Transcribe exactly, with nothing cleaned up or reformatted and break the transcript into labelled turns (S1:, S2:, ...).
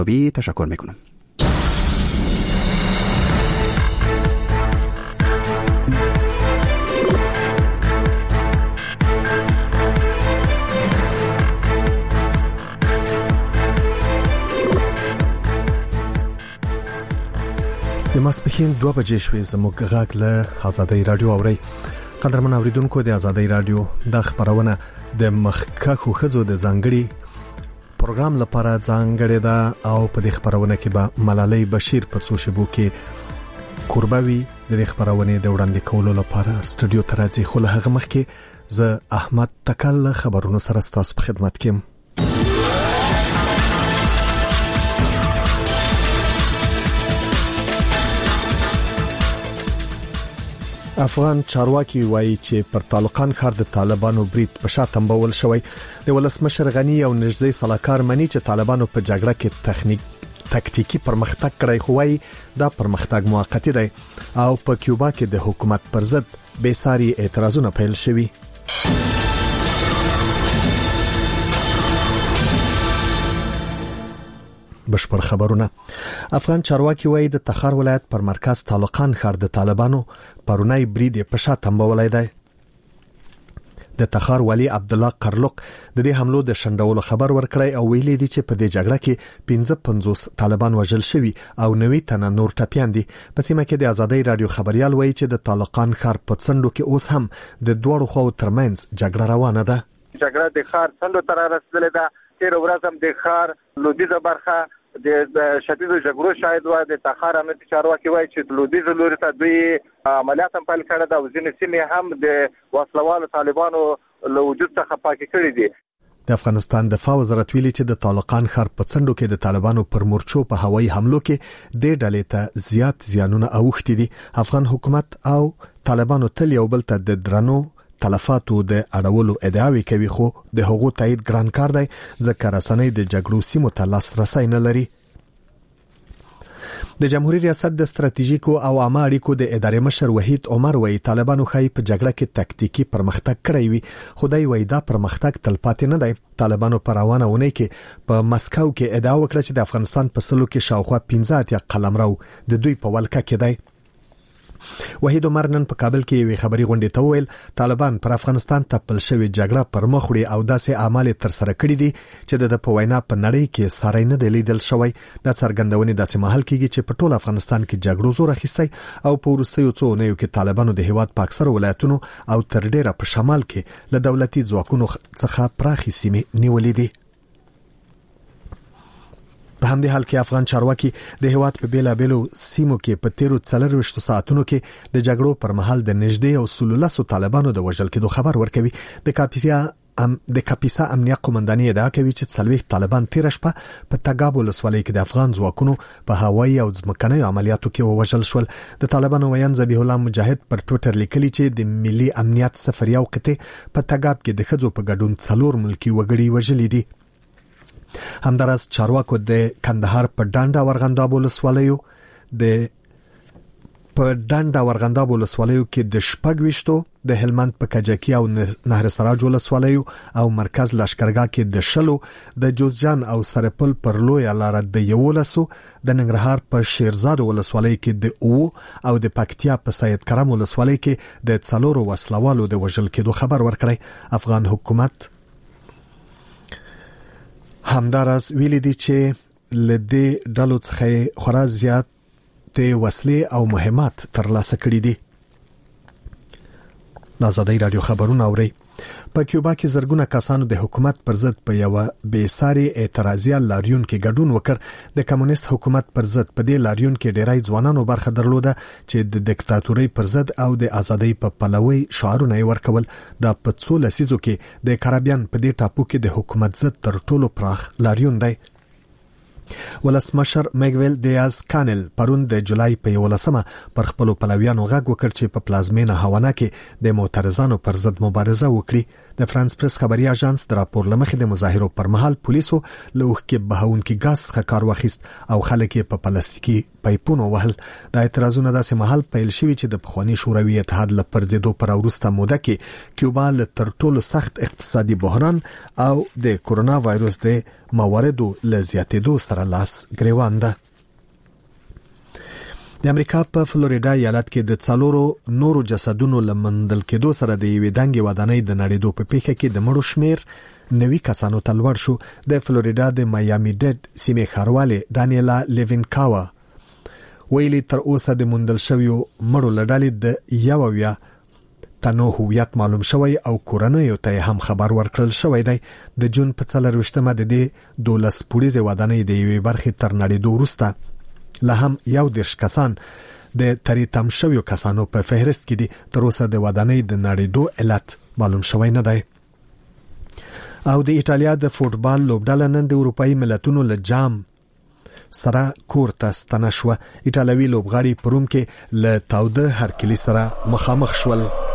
S1: وی تشکر میکنم.
S2: د ماسپښین دوه بجې شوې. زموږ غږ له آزادۍ رادیو اوري. قدرمن اوریدونکو، د آزادۍ رادیو د خبرونه د مخکښو ښځو د ځانګړي پروګرام لپاره ځانګړې ده او په دې خبرونه کې به ملالۍ بشیر په څو شیبو کې قرباوي د دې خبرونه د وړاندې کولو لپاره سټوډیو ته راځي. خو له هغه مخکې زه احمد تکل خبرونه سره ستاسو په خدمت کې یم. افغان چارواکي وایي چې پر طالقان ښار د طالبانو برید په شا تنبول شوی. د ولسمشر غنی او نږدې صلاحکار مني چې طالبانو په جګړه کې تخنیک تکتیکی پرمختګ کړی، خو وايي دا پرمختګ موقتی دی او په کیوبا کې د حکومت پر ضد بې ساري اعتراضونه پیل شوي. بشپړ خبرونه. افغان چارواکي وایي د تخار ولایت پر مرکز طالقان ښار د طالبانو پرونی برید په شا تنبولای دی. د تخار والی عبد الله قرلق د دې حملو د شندولو خبر ورکړی او ویلي دی چې په دې جګړه کې پنځه پنځوس طالبان وژل شوي او نوي تنه نور ټپیان دي. په سیمه کې د آزادۍ رادیو خبريال وایي چې د طالقان ښار په څنډو کې اوس هم د دوړو خو ترمنځ جګړه روانه ده.
S3: جګړه د ښار څنډو تر رسیدلې ده. تیر ورځ هم د ښار لودیزه برخه د شدید جګړو شاهد و. د تخار امنیتي چارواکي وایي چې لودیزه لوري ته دوی عملیات هم پیل کړي او ځینې سیمې هم د وسلوالو طالبانو له وجود څخه پاکې کړي دي.
S2: د افغانستان دفاع وزارت ویلي چې د طالقان ښار په څنډو کې د طالبانو پر مورچو په هوایي حملو کې د ډلې ته زیات زیانونه اوښتي دي. افغان حکومت او طالبانو تل یو بل ته د درنو تلفاتو د اړولو ادعاوې کوي، خو د هغو تایید ګران کار دی ځکه رسنۍ د جګړو سیمو ته لاسرسی نه لري. د جمهوریت ریاست د ستراتیژیکو او عامه اړیکو د ادارې مشر وحید عمر وایي طالبانو خای په جګړه کې تکتیکی پرمختګ کړی وي، خدای وایي دا پرمختګ تلپاتې نه دی. طالبانو پر روانه ونې کې په مسکو کې ادعا وکړه چې د افغانستان په سلو کې شاوخوا پنځه اتیا قلمرو د دوی په ولکه کې دی. وحید عمر نن په کابل کې یو خبري غونډه ته ویل طالبان پر افغانستان ته پل شوی جګړه پر مخ وړي او داسې اعمال تر سره کړی دي چې د په وینا په نړۍ کې ساري نه دی لیدل شوی. دا څرګندونه داسې محل کېږي چې په ټول افغانستان کې جګړو زور اخیستی او په وروستیو څو اونیو کې طالبانو د هیواد په اکثر ولایتونو او تر ډیره په شمال کې له دولتي ځواکونو څخه پراخي سیمې نیولې دي. په همدې حال کې افغان چارواکي د هیواد په بیلا بیلو سیمو کې په تیرو څلرويشت ساعتونو کې د جګړو پر مهال د نږدې او سلولسو طالبانو د وژل کېدو خبر ورکوي. د کاپیسا ام د کاپیسا امنیه قومنداني ادعا کوي چې څلويخ طالبان تیر شپه په تګاب ولسوالۍ کې د افغان ځواکونو په هوایي او ځمکني عملیاتو کې وژل شول. د طالبانو ویان ذبیح الله مجاهد پر ټوئیټر لیکلي چې د ملي امنیت سفریه وقته په تګاب کې د خځو په ګډون څلور ملکی وګړي وژل دي. همدارس چارواکو د کندهار په ډانډا ورغنداب ولسوالیو د په ډانډا ورغنداب ولسوالیو کې د شپږويشتو د هلمند په کجکی او نهر سراج ولسوالیو او مرکز لشکرګاه کې د شلو د جوزجان او سرپل پر لوی لار د یولسو د ننګرهار په شیرزاد ولسوالۍ کې د او او د پکتیا په سید کرم ولسوالۍ کې د څلورو وسلوالو د وژل کېدو خبر ورکړی. افغان حکومت همدارس ویلي دي چې لدې ډلو څخه خورا زیات د وسلې او مهمات ترلاسه کړي دي. آزادۍ رادیو خبرونه اوري. په کیوبا کې زرګونه کسانو د حکومت پر ضد په یو بې ساري اعتراضي لاریون کې ګډون وکړ. د کمونیست حکومت پر ضد په دې لاریون کې ډیری ځوانانو برخه درلوده چې د دیکتاتوري پر ضد او د ازادۍ په پلوي شعارونه ورکول. دا په څو لسیزو کې د کارابین په دې ټاپو کې د حکومت ضد تر ټولو پراخ لاریون دی. ولسمشر میګویل دیاز کانل پرون د جولای په یولسمه پر خپل پلویانو غږ وکړ چې په پلازمینه هاوانا کې د معترضانو پر ضد مبارزه وکړي. د فرانس پریس خبري اژانس د راپور لمخې د مظاهرو پر مهال پولیسو له وښکې بهونکي ګاز څخه کار واخیست او خلک په پلاستیکي پایپونو وهل. د اعتراضونو داسې مهال پیل شوی چې د پخوانی شوروي اتحاد له پرځېدو پر وروسته موده کې کیوبا له تر ټولو سخت اقتصادي بحران او د کورونا وایروس د مواردو له زیاتېدو سره لاس ګریوان ده. د امریکا په فلوریدا ایالت کې د څلورو نورو جسدونو لمندل کېدو سره د یوې دنګې ودانۍ د نړیدو په پیښه کې د مړو شمیر نوي کسانو ته لوړ شو. د فلوریدا د مایامي ډډ سیمې ښاروالې دانیلا لیوینکاوا ویلي تر اوسه د موندل شویو مړو له ډلې د یو اویا تنو هویت معلوم شوی او کورنیو ته هم خبر ورکړل شوی دی. د جون په څلرویشتمه د دې دولس پوړیزې ودانۍ د یوې برخې تر نړیدو وروسته له هم یو دیرش کسان د تریتم شویو کسانو په فهرست کې دي. تر اوسه د ودانۍ د نړیدو علت معلوم شوی نه دی. او د ایټالیا د فوټبال لوبډله نن د اروپאי ملتونو له جام سره کور ته ستنه شوه. ایټالوي لوبغاړي پروم کې له تاوده هرکلی سره مخامخ شول.